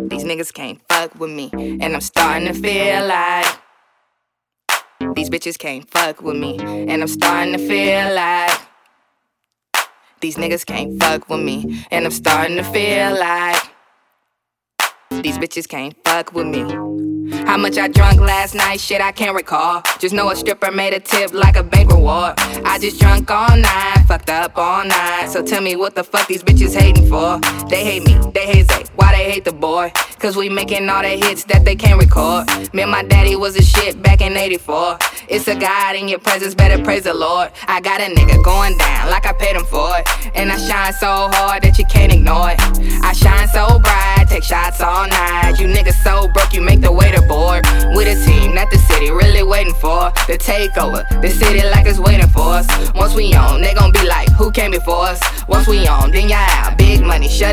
These niggas can't fuck with me, and I'm starting to feel like these bitches can't fuck with me, and I'm starting to feel like these niggas can't fuck with me, and I'm starting to feel like these bitches can't fuck with me. How much I drunk last night, shit I can't recall. Just know a stripper made a tip like a bank reward. I just drunk all night, fucked up all night. So tell me what the fuck these bitches hating for. They hate me, they hate Zay, why they hate the boy? Cause we making all the hits that they can't record. Me and my daddy was a shit back in 84. It's a God in your presence, better praise the Lord. I got a nigga going down like I paid him for it. And I shine so hard that you can't ignore it. I shine so bright, take shots all night. You niggas so broke, you make the waiter bored. With a team that the city really waiting for. The takeover, the city like it's waiting for us. Once we on, they gon' be like, who came before us? Once we on, then y'all out, big money, shut